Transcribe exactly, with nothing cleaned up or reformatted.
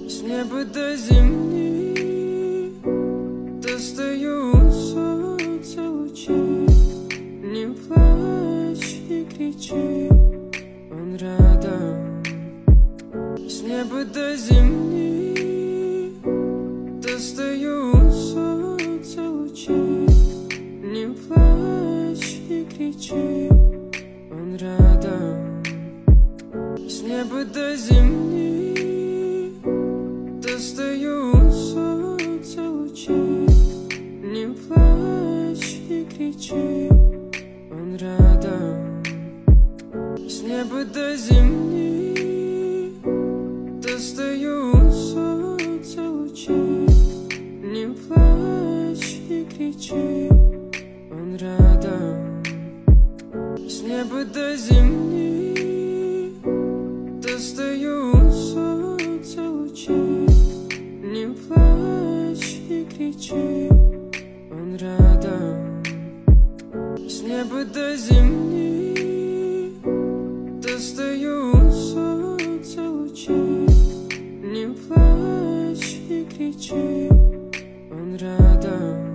С неба до земли достаю солнце лучи. Не плачь и кричи, он рядом. С неба до земли достаю солнце лучи. Не плачь и кричи, он рядом. С неба до земли достаю солнце лучи. Не плачь и кричи, он рядом. С неба до земли достаю солнце лучи. Не плачь и кричи, он рядом. С неба до земли достаю солнце лучи. Не плачь и кричи, он рядом. С неба до земли достаю солнце лучи. Не плачь и кричи, он рядом.